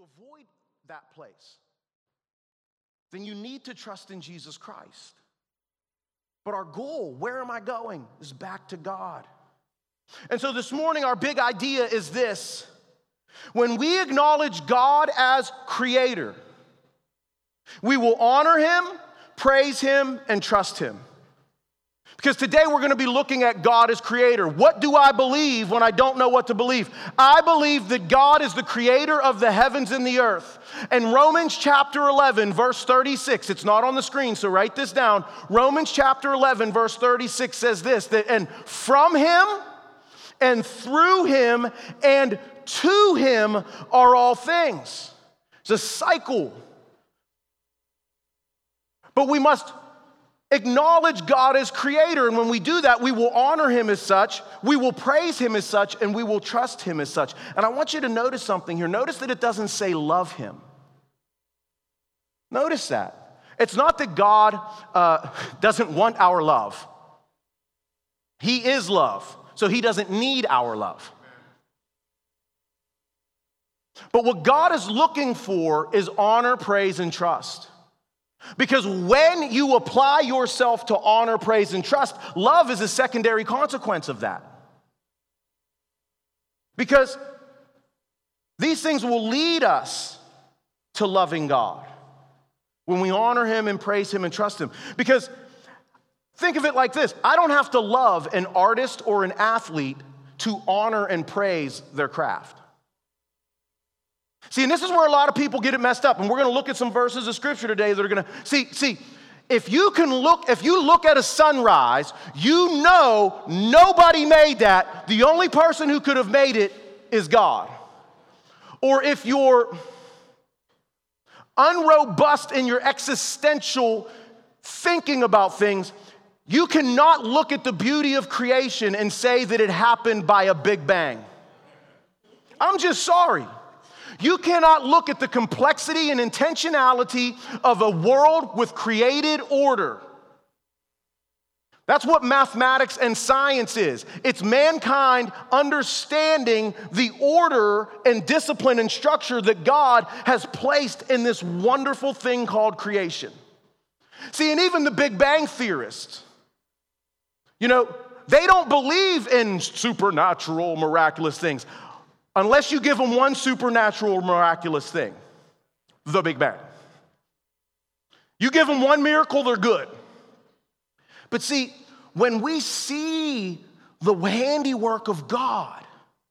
avoid that place, then you need to trust in Jesus Christ. But our goal, where am I going, is back to God. And so this morning, our big idea is this. When we acknowledge God as creator, we will honor him, praise him, and trust him. Because today we're going to be looking at God as creator. What do I believe when I don't know what to believe? I believe that God is the creator of the heavens and the earth. And Romans chapter 11, verse 36, it's not on the screen, so write this down. Romans chapter 11, verse 36 says this, that and from him and through him and to him are all things. It's a cycle. But we must acknowledge God as creator, and when we do that, we will honor him as such, we will praise him as such, and we will trust him as such. And I want you to notice something here. Notice that it doesn't say love him. Notice that. It's not that God doesn't want our love. He is love, so he doesn't need our love. But what God is looking for is honor, praise, and trust. Because when you apply yourself to honor, praise, and trust, love is a secondary consequence of that. Because these things will lead us to loving God when we honor him and praise him and trust him. Because think of it like this. I don't have to love an artist or an athlete to honor and praise their craft. See, and this is where a lot of people get it messed up. And we're going to look at some verses of scripture today that are going to see, if you look at a sunrise, you know nobody made that. The only person who could have made it is God. Or if you're unrobust in your existential thinking about things, you cannot look at the beauty of creation and say that it happened by a big bang. I'm just sorry. You cannot look at the complexity and intentionality of a world with created order. That's what mathematics and science is. It's mankind understanding the order and discipline and structure that God has placed in this wonderful thing called creation. See, and even the Big Bang theorists, they don't believe in supernatural, miraculous things. Unless you give them one supernatural, miraculous thing, the Big Bang. You give them one miracle, they're good. But see, when we see the handiwork of God,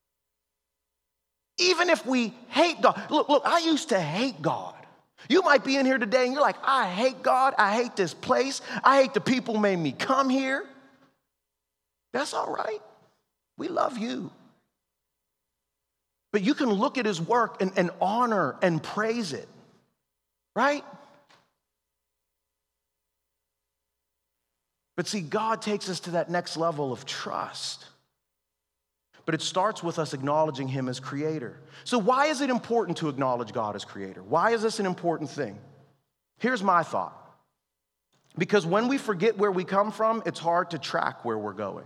even if we hate God, look, I used to hate God. You might be in here today and you're like, I hate God, I hate this place, I hate the people who made me come here. That's all right. We love you. But you can look at his work and honor and praise it, right? But see, God takes us to that next level of trust. But it starts with us acknowledging him as creator. So why is it important to acknowledge God as creator? Why is this an important thing? Here's my thought. Because when we forget where we come from, it's hard to track where we're going.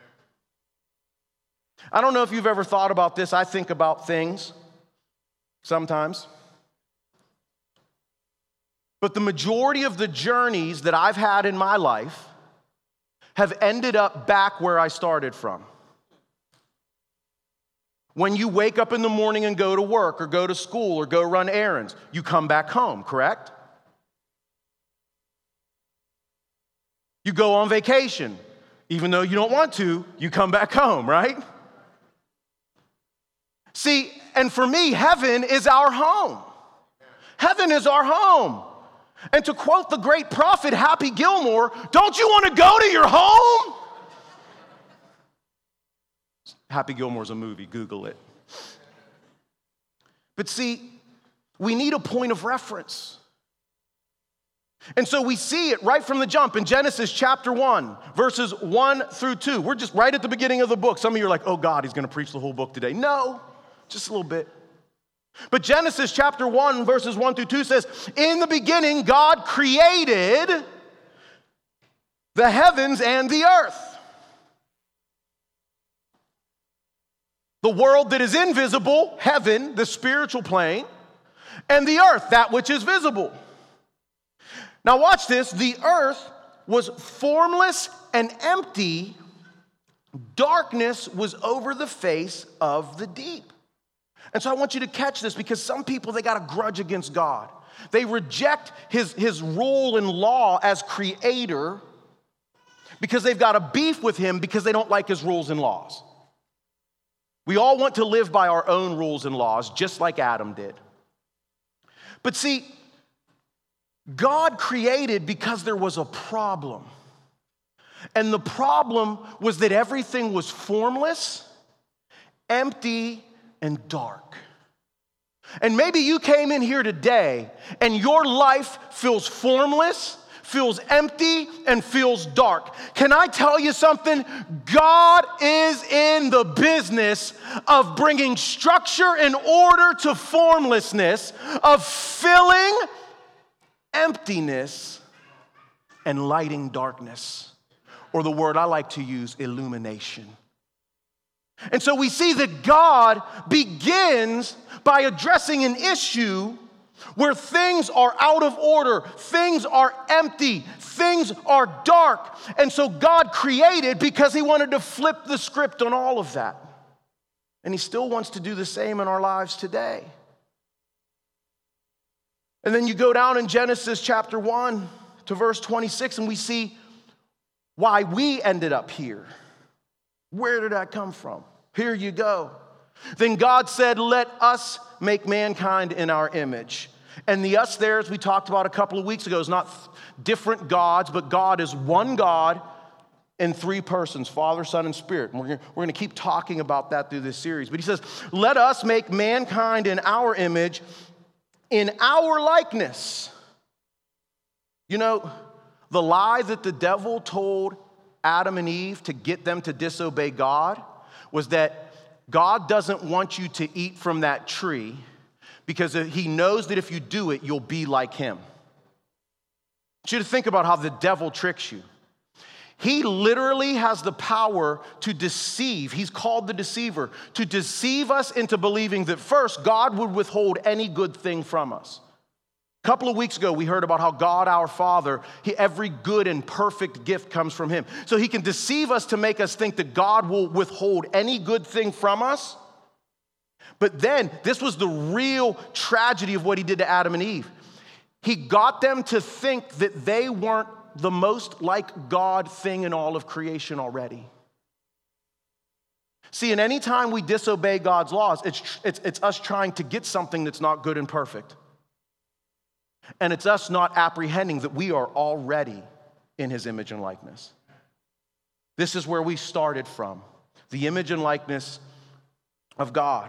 I don't know if you've ever thought about this. I think about things sometimes. But the majority of the journeys that I've had in my life have ended up back where I started from. When you wake up in the morning and go to work or go to school or go run errands, you come back home, correct? You go on vacation. Even though you don't want to, you come back home, right? See, and for me, heaven is our home. Heaven is our home. And to quote the great prophet Happy Gilmore, don't you want to go to your home? Happy Gilmore's a movie, Google it. But see, we need a point of reference. And so we see it right from the jump in Genesis chapter 1, verses 1 through 2. We're just right at the beginning of the book. Some of you are like, oh God, he's going to preach the whole book today. No. Just a little bit. But Genesis chapter 1, verses 1 through 2 says, in the beginning, God created the heavens and the earth. The world that is invisible, heaven, the spiritual plane, and the earth, that which is visible. Now watch this. The earth was formless and empty. Darkness was over the face of the deep. And so I want you to catch this, because some people, they got a grudge against God. They reject his rule and law as creator because they've got a beef with him because they don't like his rules and laws. We all want to live by our own rules and laws, just like Adam did. But see, God created because there was a problem. And the problem was that everything was formless, empty, and dark. And maybe you came in here today and your life feels formless, feels empty, and feels dark. Can I tell you something? God is in the business of bringing structure and order to formlessness, of filling emptiness and lighting darkness. Or the word I like to use, illumination. And so we see that God begins by addressing an issue where things are out of order, things are empty, things are dark. And so God created because he wanted to flip the script on all of that. And he still wants to do the same in our lives today. And then you go down in Genesis chapter 1 to verse 26, and we see why we ended up here. Where did that come from? Here you go. Then God said, let us make mankind in our image. And the us there, as we talked about a couple of weeks ago, is not different gods, but God is one God in three persons, Father, Son, and Spirit. And we're going to keep talking about that through this series. But he says, let us make mankind in our image, in our likeness. You know, the lie that the devil told Adam and Eve to get them to disobey God was that God doesn't want you to eat from that tree because he knows that if you do it, you'll be like him. I want you to think about how the devil tricks you. He literally has the power to deceive. He's called the deceiver, to deceive us into believing that first, God would withhold any good thing from us. A couple of weeks ago, we heard about how God, our Father, every good and perfect gift comes from him. So he can deceive us to make us think that God will withhold any good thing from us. But then, this was the real tragedy of what he did to Adam and Eve. He got them to think that they weren't the most like God thing in all of creation already. See, and any time we disobey God's laws, it's us trying to get something that's not good and perfect. And it's us not apprehending that we are already in his image and likeness. This is where we started from, the image and likeness of God.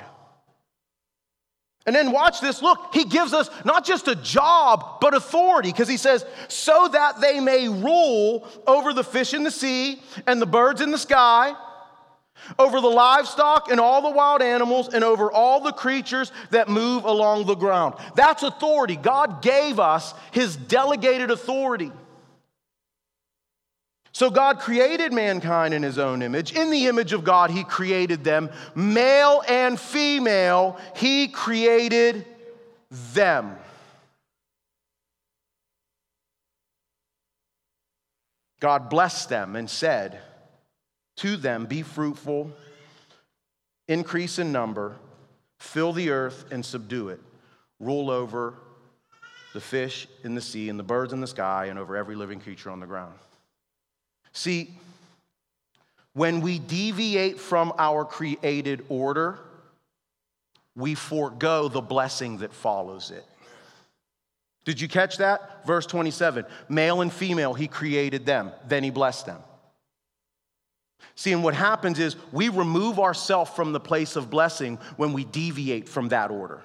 And then watch this. Look, he gives us not just a job, but authority, because he says, so that they may rule over the fish in the sea and the birds in the sky, over the livestock and all the wild animals, and over all the creatures that move along the ground. That's authority. God gave us his delegated authority. So God created mankind in his own image. In the image of God, he created them. Male and female, he created them. God blessed them and said to them, be fruitful, increase in number, fill the earth and subdue it. Rule over the fish in the sea and the birds in the sky and over every living creature on the ground. See, when we deviate from our created order, we forego the blessing that follows it. Did you catch that? Verse 27, male and female, he created them, then he blessed them. See, and what happens is we remove ourselves from the place of blessing when we deviate from that order.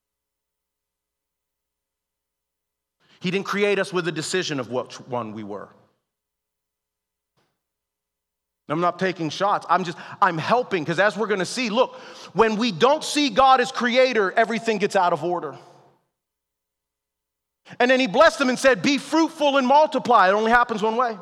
He didn't create us with a decision of which one we were. I'm not taking shots. I'm helping, because as we're going to see, look, when we don't see God as creator, everything gets out of order. And then he blessed them and said, be fruitful and multiply. It only happens one way.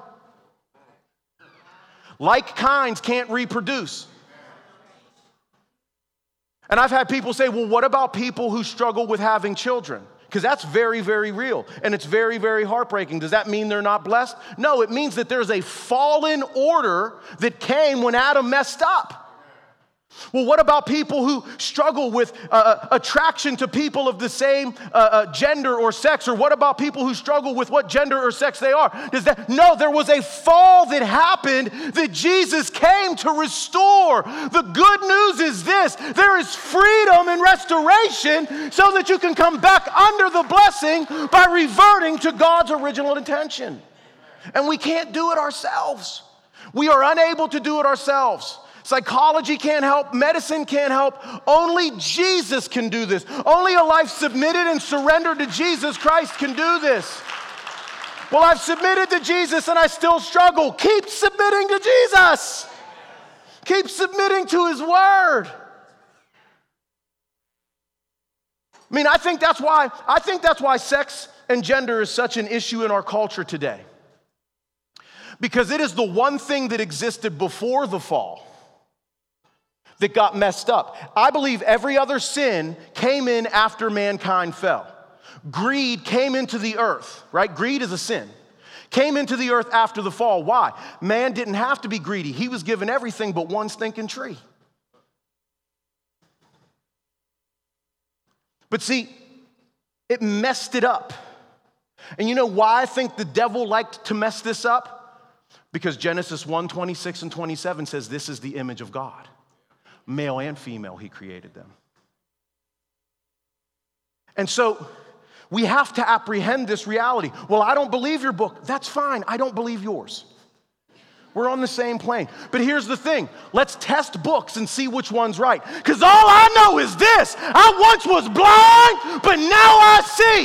Like kinds can't reproduce. And I've had people say, well, what about people who struggle with having children? Because that's very, very real, and it's very, very heartbreaking. Does that mean they're not blessed? No, it means that there's a fallen order that came when Adam messed up. Well, what about people who struggle with attraction to people of the same gender or sex? Or what about people who struggle with what gender or sex they are? No, there was a fall that happened that Jesus came to restore. The good news is this: there is freedom and restoration so that you can come back under the blessing by reverting to God's original intention. And we can't do it ourselves. We are unable to do it ourselves. Psychology can't help. Medicine can't help. Only Jesus can do this. Only a life submitted and surrendered to Jesus Christ can do this. Well, I've submitted to Jesus and I still struggle. Keep submitting to Jesus. Keep submitting to His Word. I mean, I think that's why sex and gender is such an issue in our culture today. Because it is the one thing that existed before the fall that got messed up. I believe every other sin came in after mankind fell. Greed came into the earth, right? Greed is a sin. Came into the earth after the fall. Why? Man didn't have to be greedy. He was given everything but one stinking tree. But see, it messed it up. And you know why I think the devil liked to mess this up? Because Genesis 1:26 and 27 says this is the image of God. Male and female, He created them. And so we have to apprehend this reality. Well, I don't believe your book. That's fine. I don't believe yours. We're on the same plane. But here's the thing. Let's test books and see which one's right. Because all I know is this: I once was blind, but now I see.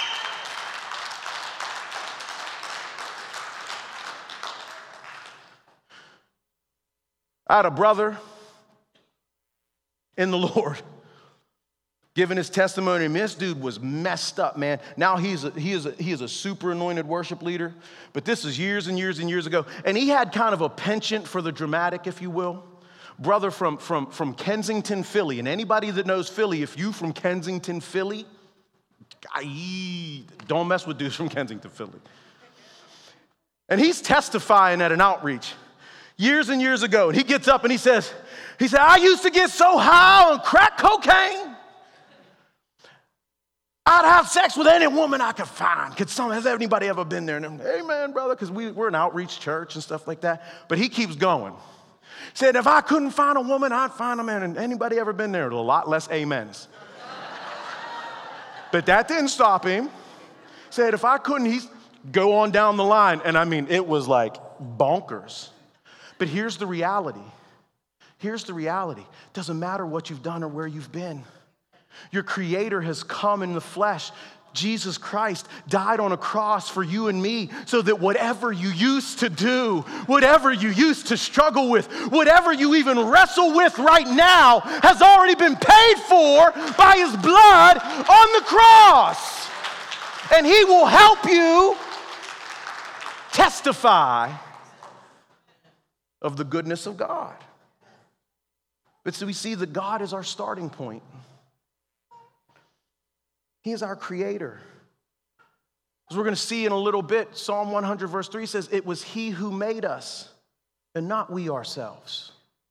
I had a brother in the Lord giving his testimony. I mean, this dude was messed up, man. Now he is a super anointed worship leader, but this is years and years and years ago. And he had kind of a penchant for the dramatic, if you will. Brother from Kensington, Philly. And anybody that knows Philly, if you from Kensington, Philly, don't mess with dudes from Kensington, Philly. And he's testifying at an outreach years and years ago. And he gets up and he said, I used to get so high on crack cocaine, I'd have sex with any woman I could find. Has anybody ever been there? And I'm, amen, brother, because we're an outreach church and stuff like that. But he keeps going. Said, if I couldn't find a woman, I'd find a man. And anybody ever been there? A lot less amens. But that didn't stop him. Said, if I couldn't, he's go on down the line. And I mean, it was like bonkers. But here's the reality. Here's the reality. Doesn't matter what you've done or where you've been. Your Creator has come in the flesh. Jesus Christ died on a cross for you and me so that whatever you used to do, whatever you used to struggle with, whatever you even wrestle with right now has already been paid for by His blood on the cross. And He will help you testify of the goodness of God. But so we see that God is our starting point. He is our Creator. As we're going to see in a little bit, Psalm 100 verse 3 says, it was He who made us and not we ourselves.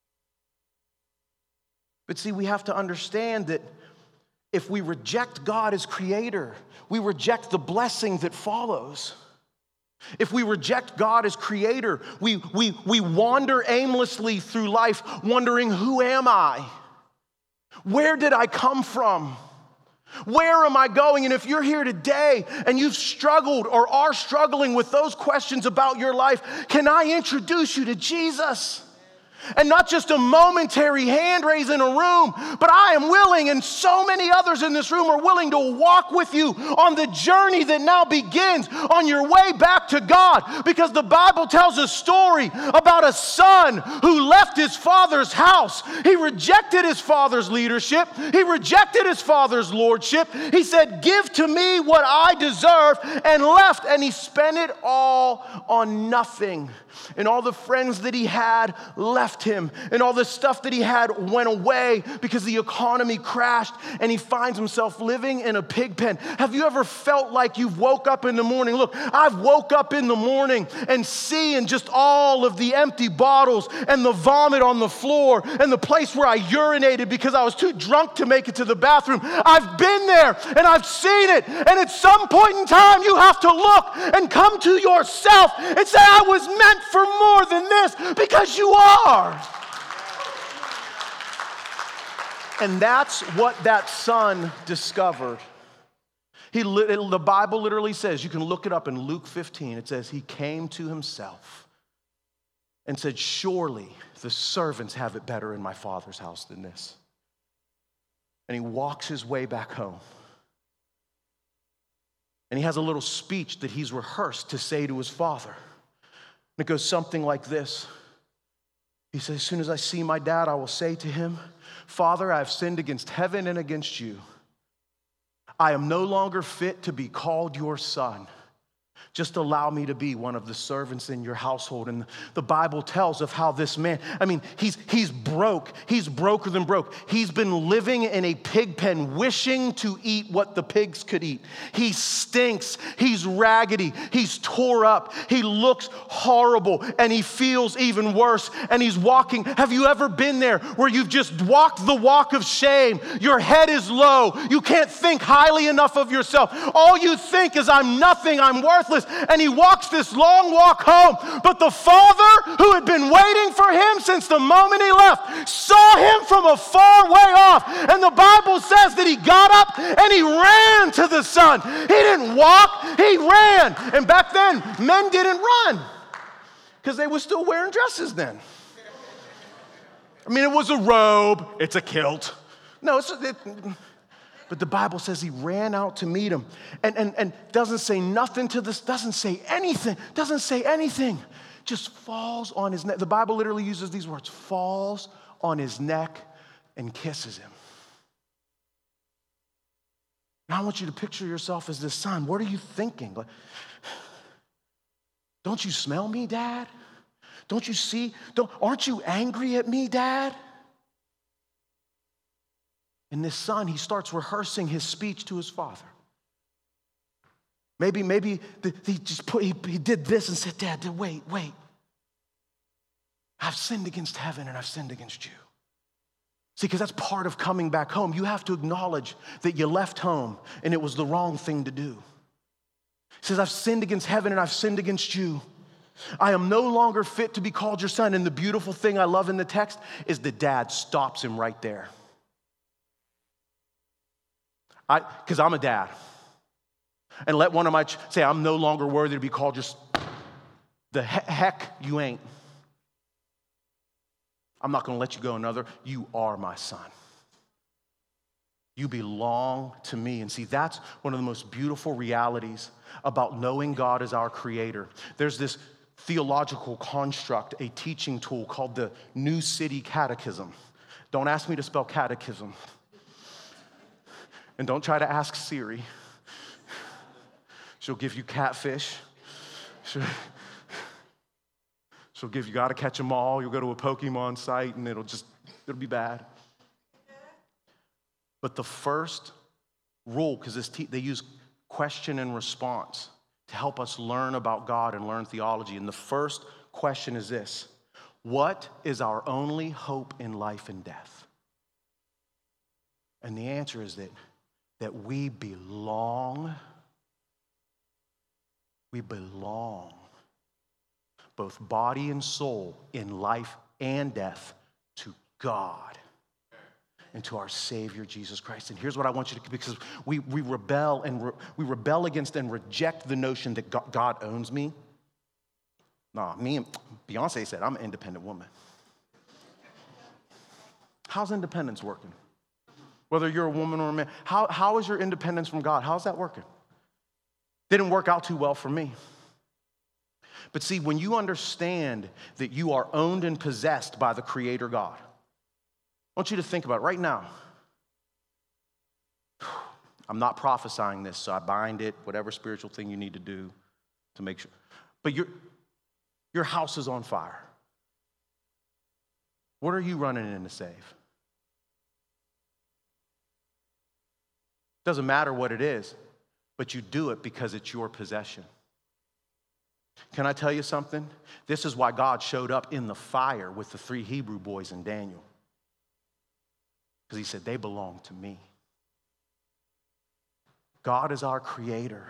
But see, we have to understand that if we reject God as Creator, we reject the blessing that follows. If we reject God as Creator, we wander aimlessly through life wondering, who am I? Where did I come from? Where am I going? And if you're here today and you've struggled or are struggling with those questions about your life, can I introduce you to Jesus? And not just a momentary hand raise in a room, but I am willing, and so many others in this room are willing to walk with you on the journey that now begins on your way back to God. Because the Bible tells a story about a son who left his father's house. He rejected his father's leadership. He rejected his father's lordship. He said, give to me what I deserve, and left, and he spent it all on nothing. And all the friends that he had left left him and all this stuff that he had went away because the economy crashed and he finds himself living in a pig pen. Have you ever felt like you've woke up in the morning? Look, I've woke up in the morning and seeing just all of the empty bottles and the vomit on the floor and the place where I urinated because I was too drunk to make it to the bathroom. I've been there and I've seen it. And at some point in time, you have to look and come to yourself and say, I was meant for more than this, because you are. And that's what that son discovered. The Bible literally says, you can look it up in Luke 15, it says he came to himself and said, surely the servants have it better in my father's house than this. And he walks his way back home. And he has a little speech that he's rehearsed to say to his father. And it goes something like this. He says, as soon as I see my dad, I will say to him, Father, I have sinned against heaven and against you. I am no longer fit to be called your son. Just allow me to be one of the servants in your household. And the Bible tells of how this man, he's broke. He's broker than broke. He's been living in a pig pen, wishing to eat what the pigs could eat. He stinks. He's raggedy. He's tore up. He looks horrible, and he feels even worse. And he's walking. Have you ever been there where you've just walked the walk of shame? Your head is low. You can't think highly enough of yourself. All you think is, I'm nothing. I'm worthless. And he walks this long walk home. But the father, who had been waiting for him since the moment he left, saw him from a far way off. And the Bible says that he got up and he ran to the son. He didn't walk, he ran. And back then, men didn't run because they were still wearing dresses then. It was a robe, it's a kilt. No, but the Bible says he ran out to meet him and doesn't say nothing to this, doesn't say anything, just falls on his neck. The Bible literally uses these words, falls on his neck and kisses him. Now I want you to picture yourself as this son. What are you thinking? Don't you smell me, Dad? Don't you see? Aren't you angry at me, Dad? And this son, he starts rehearsing his speech to his father. Maybe he did this and said, Dad, wait. I've sinned against heaven and I've sinned against you. See, because that's part of coming back home. You have to acknowledge that you left home and it was the wrong thing to do. He says, I've sinned against heaven and I've sinned against you. I am no longer fit to be called your son. And the beautiful thing I love in the text is the dad stops him right there. Because I'm a dad. And let one of my say, I'm no longer worthy to be called just the heck you ain't. I'm not going to let you go another. You are my son. You belong to me. And see, that's one of the most beautiful realities about knowing God as our creator. There's this theological construct, a teaching tool called the New City Catechism. Don't ask me to spell catechism. And don't try to ask Siri. She'll give you catfish. She'll give you gotta catch them all. You'll go to a Pokemon site and it'll be bad. But the first rule, because they use question and response to help us learn about God and learn theology. And the first question is this: what is our only hope in life and death? And the answer is that we belong. We belong, both body and soul, in life and death, to God and to our Savior, Jesus Christ. And here's what I want you to, because we rebel against and reject the notion that God owns me. No, me and Beyonce said, I'm an independent woman. How's independence working? Whether you're a woman or a man, how is your independence from God? How's that working? Didn't work out too well for me. But see, when you understand that you are owned and possessed by the Creator God, I want you to think about it right now. I'm not prophesying this, so I bind it, whatever spiritual thing you need to do to make sure. But your house is on fire. What are you running in to save? Doesn't matter what it is, but you do it because it's your possession. Can I tell you something? This is why God showed up in the fire with the 3 Hebrew boys and Daniel. Because he said, they belong to me. God is our creator,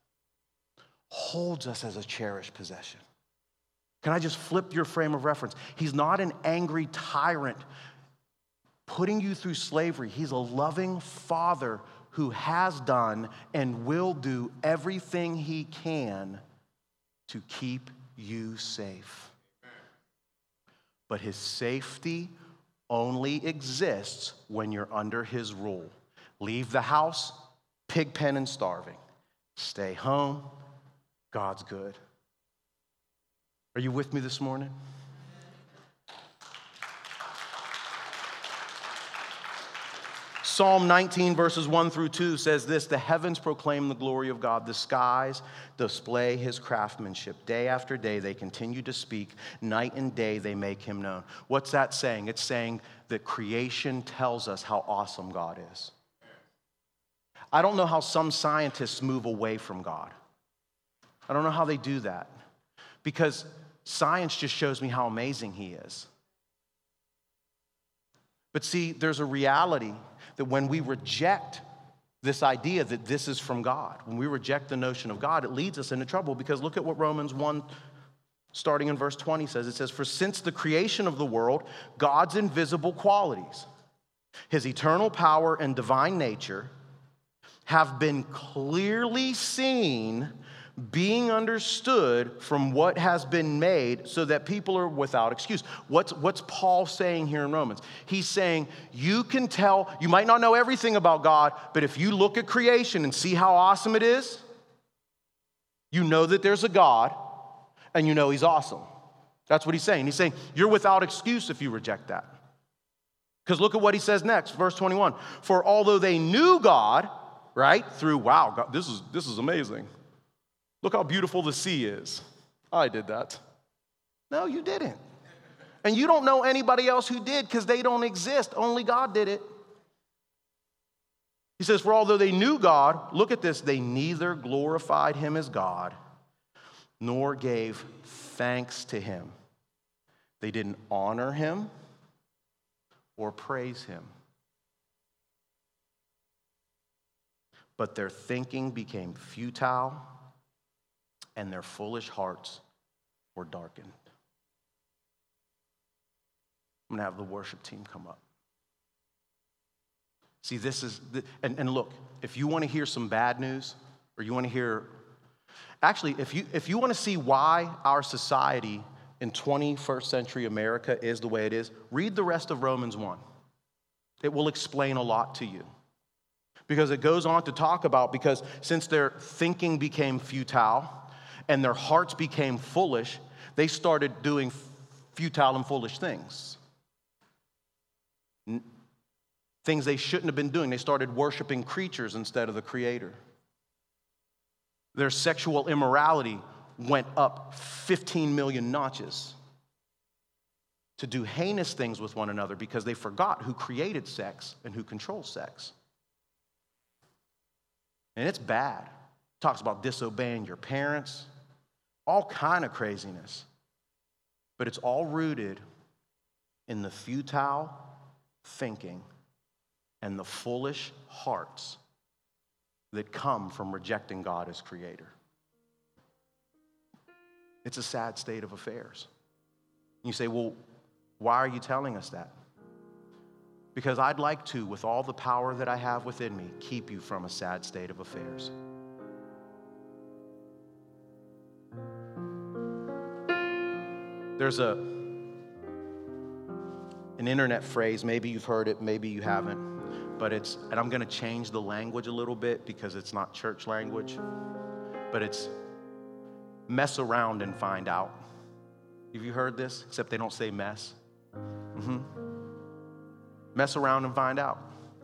holds us as a cherished possession. Can I just flip your frame of reference? He's not an angry tyrant putting you through slavery. He's a loving father who has done and will do everything he can to keep you safe. But his safety only exists when you're under his rule. Leave the house, pig pen and starving. Stay home, God's good. Are you with me this morning? Psalm 19 verses 1 through 2 says this: the heavens proclaim the glory of God. The skies display his craftsmanship. Day after day they continue to speak. Night and day they make him known. What's that saying? It's saying that creation tells us how awesome God is. I don't know how some scientists move away from God. I don't know how they do that. Because science just shows me how amazing he is. But see, there's a reality that when we reject this idea that this is from God, when we reject the notion of God, it leads us into trouble. Because look at what Romans 1, starting in verse 20 says. It says, for since the creation of the world, God's invisible qualities, his eternal power and divine nature, have been clearly seen, being understood from what has been made, so that people are without excuse. What's Paul saying here in Romans? He's saying you can tell, you might not know everything about God, but if you look at creation and see how awesome it is, you know that there's a God and you know he's awesome. That's what he's saying. He's saying you're without excuse if you reject that. Because look at what he says next, verse 21. For although they knew God, right, through, wow, God, this is amazing. Look how beautiful the sea is. I did that. No, you didn't. And you don't know anybody else who did because they don't exist. Only God did it. He says, for although they knew God, look at this, they neither glorified him as God nor gave thanks to him. They didn't honor him or praise him. But their thinking became futile, and their foolish hearts were darkened. I'm going to have the worship team come up. See, this is, and look, if you want to hear some bad news, or you want to hear, actually, if you want to see why our society in 21st century America is the way it is, read the rest of Romans 1. It will explain a lot to you. Because it goes on to talk about, because since their thinking became futile, and their hearts became foolish, they started doing futile and foolish things. Things they shouldn't have been doing. They started worshiping creatures instead of the Creator. Their sexual immorality went up 15 million notches to do heinous things with one another because they forgot who created sex and who controls sex. And it's bad. It talks about disobeying your parents, all kind of craziness. But it's all rooted in the futile thinking and the foolish hearts that come from rejecting God as creator. It's a sad state of affairs. You say, well, why are you telling us that? Because I'd like to, with all the power that I have within me, keep you from a sad state of affairs. There's an internet phrase, maybe you've heard it, maybe you haven't, but and I'm going to change the language a little bit because it's not church language, but it's mess around and find out. Have you heard this? Except they don't say mess. Mess around and find out.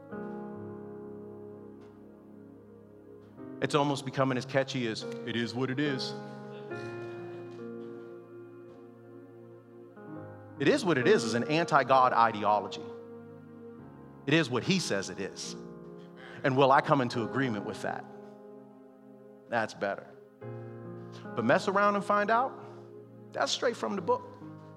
It's almost becoming as catchy as, it is what it is. It is what it is an anti-God ideology. It is what he says it is. And will I come into agreement with that? That's better. But mess around and find out, that's straight from the book.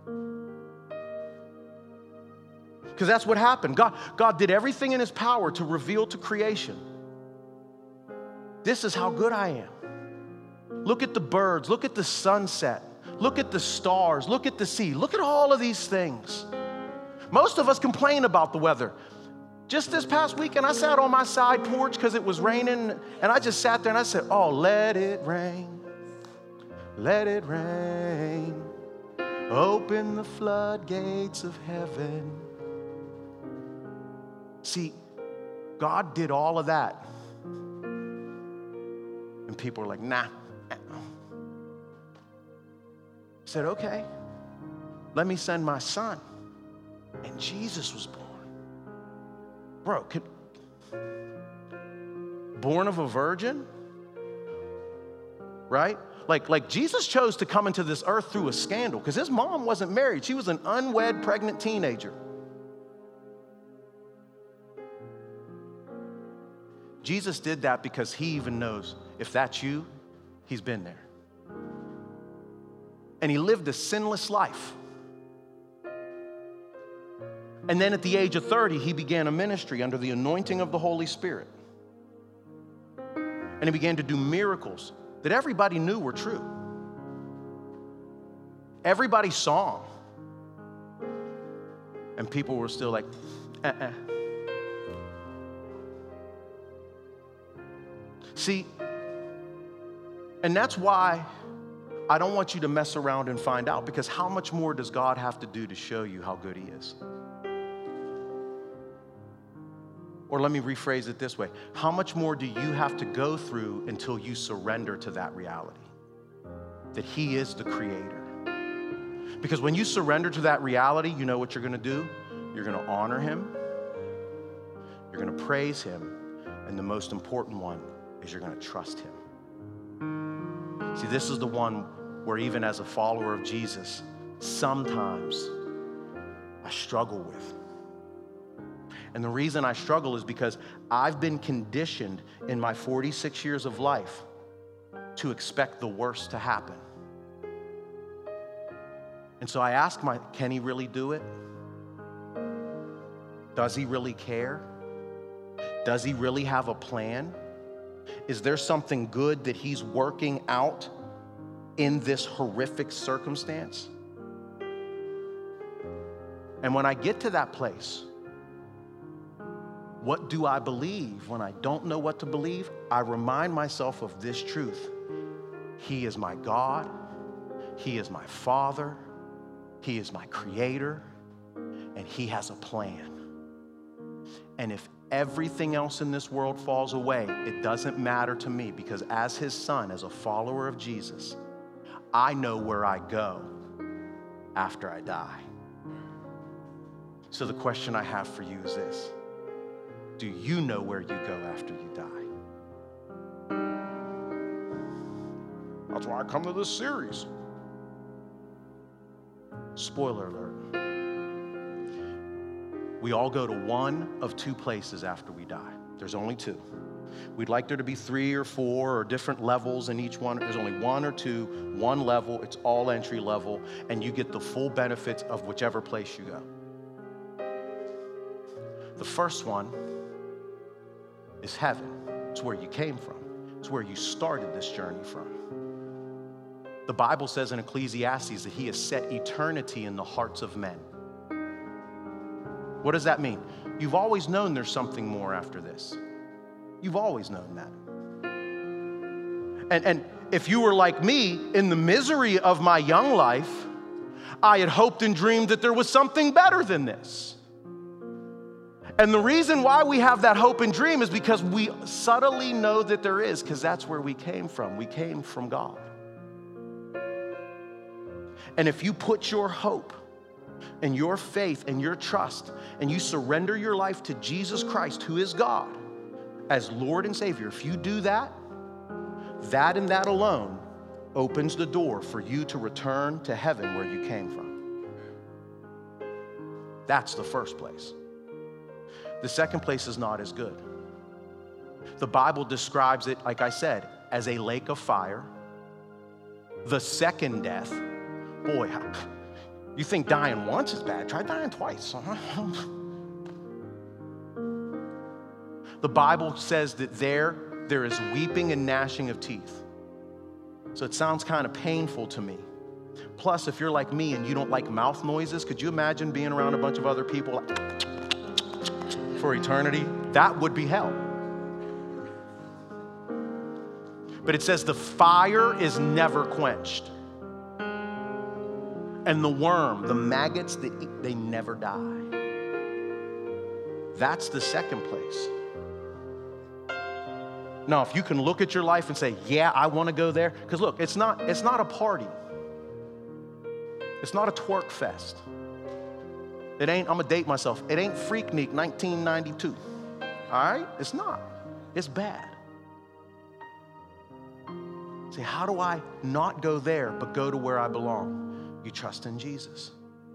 Because that's what happened. God did everything in his power to reveal to creation, this is how good I am. Look at the birds, look at the sunset, look at the stars, look at the sea, look at all of these things. Most of us complain about the weather. Just this past weekend, I sat on my side porch because it was raining, and I just sat there and I said, oh, let it rain, let it rain, open the floodgates of heaven. See, God did all of that. And people are like, nah. He said, okay, let me send my son. And Jesus was born. Bro, born of a virgin? Right? Like Jesus chose to come into this earth through a scandal because his mom wasn't married. She was an unwed, pregnant teenager. Jesus did that because he even knows if that's you, he's been there. And he lived a sinless life. And then at the age of 30, he began a ministry under the anointing of the Holy Spirit. And he began to do miracles that everybody knew were true. Everybody saw him. And people were still like, See, and that's why I don't want you to mess around and find out, because how much more does God have to do to show you how good he is? Or let me rephrase it this way. How much more do you have to go through until you surrender to that reality? That he is the creator. Because when you surrender to that reality, you know what you're going to do? You're going to honor him. You're going to praise him. And the most important one is you're going to trust him. See, this is the one where even as a follower of Jesus, sometimes I struggle with. And the reason I struggle is because I've been conditioned in my 46 years of life to expect the worst to happen. And so I ask can he really do it? Does he really care? Does he really have a plan? Is there something good that he's working out in this horrific circumstance? And when I get to that place, what do I believe? When I don't know what to believe, I remind myself of this truth. He is my God. He is my Father. He is my Creator. And he has a plan. And if everything else in this world falls away, it doesn't matter to me, because as his son, as a follower of Jesus, I know where I go after I die. So the question I have for you is this. Do you know where you go after you die? That's why I come to this series. Spoiler alert. We all go to one of two places after we die. There's only two. We'd like there to be 3 or 4 or different levels in each one. There's only 1 or 2, one level. It's all entry level, and you get the full benefits of whichever place you go. The first one is heaven. It's where you came from. It's where you started this journey from. The Bible says in Ecclesiastes that he has set eternity in the hearts of men. What does that mean? You've always known there's something more after this. You've always known that. And if you were like me, in the misery of my young life, I had hoped and dreamed that there was something better than this. And the reason why we have that hope and dream is because we subtly know that there is, because that's where we came from. We came from God. And if you put your hope and your faith and your trust and you surrender your life to Jesus Christ, who is God, as Lord and Savior, if you do that, that and that alone opens the door for you to return to heaven where you came from. That's the first place. The second place is not as good. The Bible describes it, like I said, as a lake of fire. The second death, boy, you think dying once is bad? Try dying twice. The Bible says that there is weeping and gnashing of teeth. So it sounds kind of painful to me. Plus, if you're like me and you don't like mouth noises, could you imagine being around a bunch of other people for eternity? That would be hell. But it says the fire is never quenched. And the worm, the maggots that eat, they never die. That's the second place. Now, if you can look at your life and say, yeah, I want to go there. Because look, it's not a party. It's not a twerk fest. It ain't, I'm going to date myself. It ain't Freaknik 1992. All right? It's not. It's bad. Say, how do I not go there but go to where I belong? You trust in Jesus.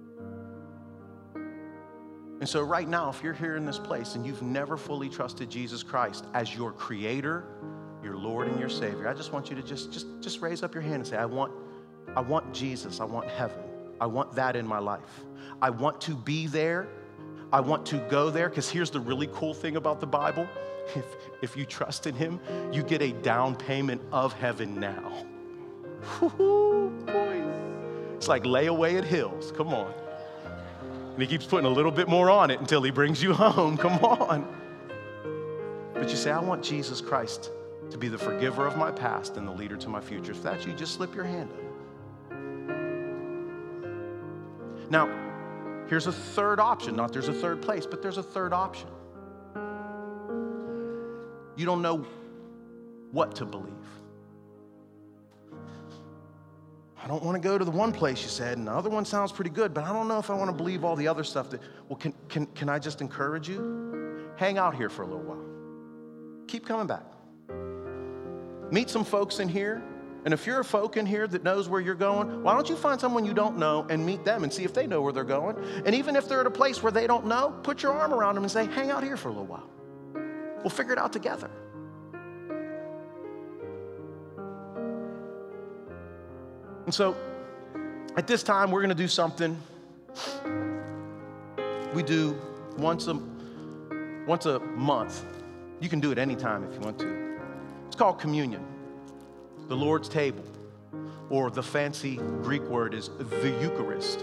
And so right now, if you're here in this place and you've never fully trusted Jesus Christ as your creator, your Lord and your Savior, I just want you to just raise up your hand and say, I want Jesus. I want heaven. I want that in my life. I want to be there. I want to go there, because here's the really cool thing about the Bible. If you trust in him, you get a down payment of heaven now. Woo-hoo, boy. It's like layaway at Hills. Come on. And he keeps putting a little bit more on it until he brings you home. Come on. But you say, I want Jesus Christ to be the forgiver of my past and the leader to my future. If that's you, just slip your hand up. Now, here's a third option. Not there's a third place, but there's a third option. You don't know what to believe. I don't want to go to the one place you said, and the other one sounds pretty good, but I don't know if I want to believe all the other stuff. Well, can I just encourage you? Hang out here for a little while. Keep coming back. Meet some folks in here. And if you're a folk in here that knows where you're going, why don't you find someone you don't know and meet them and see if they know where they're going? And even if they're at a place where they don't know, put your arm around them and say, hang out here for a little while. We'll figure it out together. And so, at this time, we're going to do something we do once a month. You can do it anytime if you want to. It's called communion. The Lord's table, or the fancy Greek word is the Eucharist.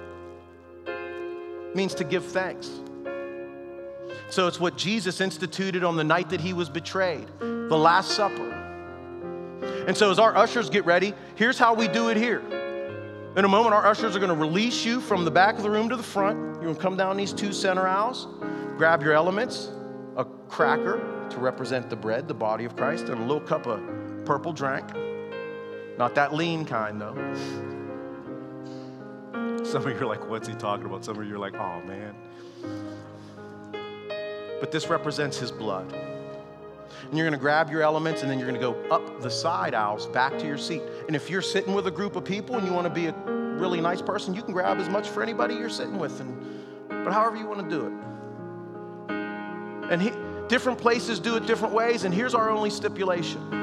It means to give thanks. So it's what Jesus instituted on the night that he was betrayed, the Last Supper. And so as our ushers get ready, here's how we do it here. In a moment, our ushers are going to release you from the back of the room to the front. You're going to come down these two center aisles, grab your elements, a cracker to represent the bread, the body of Christ, and a little cup of purple drink. Not that lean kind, though. Some of you are like, what's he talking about? Some of you are like, oh, man. But this represents his blood. And you're going to grab your elements, and then you're going to go up the side aisles back to your seat. And if you're sitting with a group of people and you want to be a really nice person, you can grab as much for anybody you're sitting with. But however you want to do it. And different places do it different ways, and here's our only stipulation.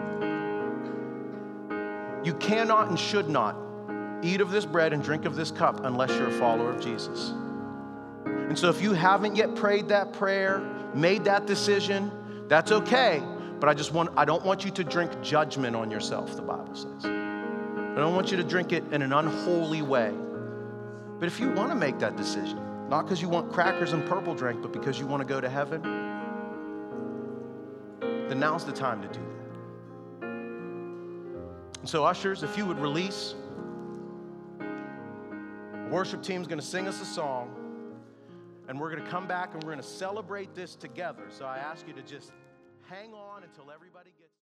You cannot and should not eat of this bread and drink of this cup unless you're a follower of Jesus. And so if you haven't yet prayed that prayer, made that decision, that's okay. But I don't want you to drink judgment on yourself, the Bible says. I don't want you to drink it in an unholy way. But if you want to make that decision, not because you want crackers and purple drink, but because you want to go to heaven, then now's the time to do that. And so ushers, if you would release, the worship team's going to sing us a song, and we're going to come back and we're going to celebrate this together. So I ask you to just hang on until everybody gets